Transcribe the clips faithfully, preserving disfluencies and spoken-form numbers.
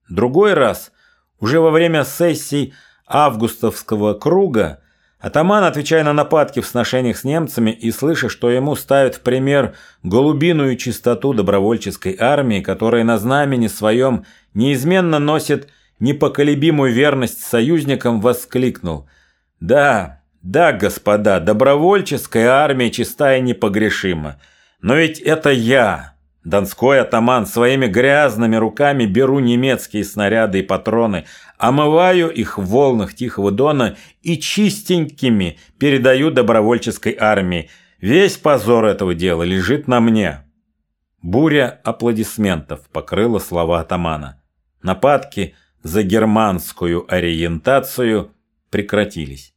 Другой раз, уже во время сессий августовского круга, атаман, отвечая на нападки в сношениях с немцами и слыша, что ему ставят в пример голубиную чистоту добровольческой армии, которая на знамени своем неизменно носит непоколебимую верность союзникам, воскликнул: «Да, да, господа, добровольческая армия чиста и непогрешима, но ведь это я, донской атаман, своими грязными руками беру немецкие снаряды и патроны, омываю их в волнах Тихого Дона и чистенькими передаю добровольческой армии. Весь позор этого дела лежит на мне». Буря аплодисментов покрыла слова атамана. Нападки за германскую ориентацию прекратились.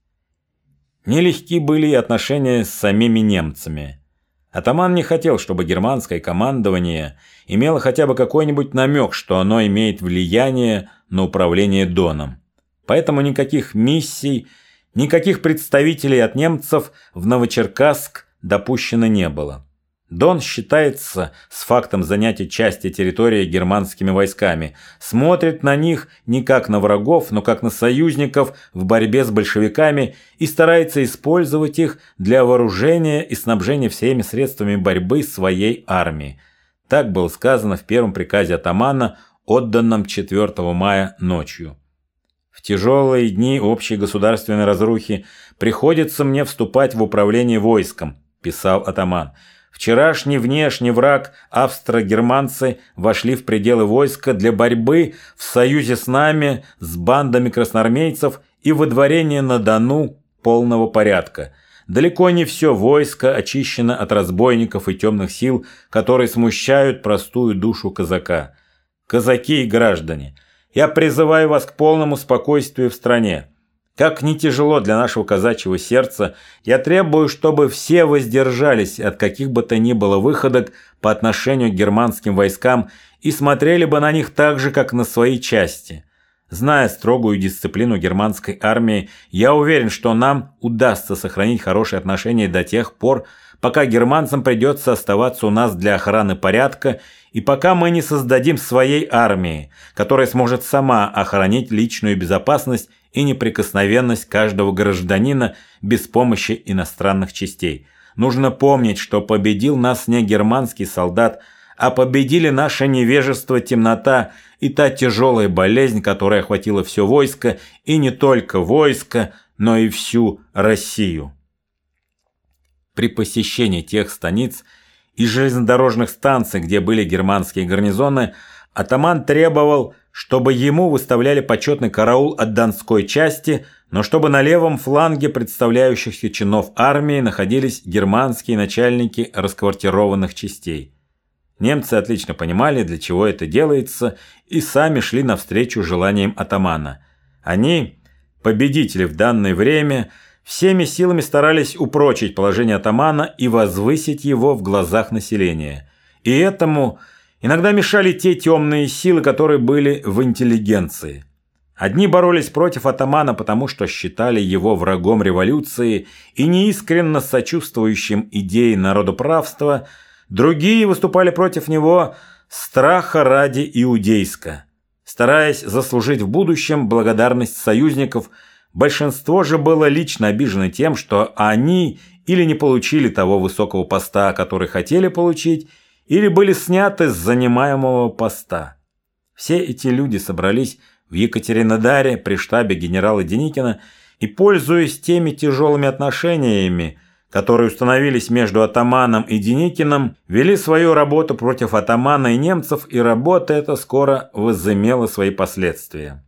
Нелегки были и отношения с самими немцами. Атаман не хотел, чтобы германское командование имело хотя бы какой-нибудь намек, что оно имеет влияние на управление Доном. Поэтому никаких миссий, никаких представителей от немцев в Новочеркасск допущено не было. Дон считается с фактом занятия части территории германскими войсками, смотрит на них не как на врагов, но как на союзников в борьбе с большевиками и старается использовать их для вооружения и снабжения всеми средствами борьбы своей армии. Так было сказано в первом приказе атамана, отданном четвёртого мая ночью. «В тяжелые дни общей государственной разрухи приходится мне вступать в управление войском», – писал атаман. «Вчерашний внешний враг австро-германцы вошли в пределы войска для борьбы в союзе с нами, с бандами красноармейцев и выдворения на Дону полного порядка. Далеко не все войско очищено от разбойников и темных сил, которые смущают простую душу казака. Казаки и граждане, я призываю вас к полному спокойствию в стране. Как ни тяжело для нашего казачьего сердца, я требую, чтобы все воздержались от каких бы то ни было выходок по отношению к германским войскам и смотрели бы на них так же, как на свои части. Зная строгую дисциплину германской армии, я уверен, что нам удастся сохранить хорошие отношения до тех пор, пока германцам придется оставаться у нас для охраны порядка и пока мы не создадим своей армии, которая сможет сама охранить личную безопасность и неприкосновенность каждого гражданина без помощи иностранных частей. Нужно помнить, что победил нас не германский солдат, а победили наше невежество, темнота и та тяжелая болезнь, которая охватила все войско, и не только войско, но и всю Россию. При посещении тех станиц и железнодорожных станций, где были германские гарнизоны, атаман требовал, чтобы ему выставляли почетный караул от Донской части, но чтобы на левом фланге представляющихся чинов армии находились германские начальники расквартированных частей. Немцы отлично понимали, для чего это делается, и сами шли навстречу желаниям атамана. Они, победители в данное время, всеми силами старались упрочить положение атамана и возвысить его в глазах населения. И этому иногда мешали те темные силы, которые были в интеллигенции. Одни боролись против атамана, потому что считали его врагом революции и неискренно сочувствующим идее народоправства, другие выступали против него страха ради иудейска. Стараясь заслужить в будущем благодарность союзников, большинство же было лично обижено тем, что они или не получили того высокого поста, который хотели получить, или были сняты с занимаемого поста. Все эти люди собрались в Екатеринодаре при штабе генерала Деникина и, пользуясь теми тяжелыми отношениями, которые установились между атаманом и Деникиным, вели свою работу против атамана и немцев, и работа эта скоро возымела свои последствия.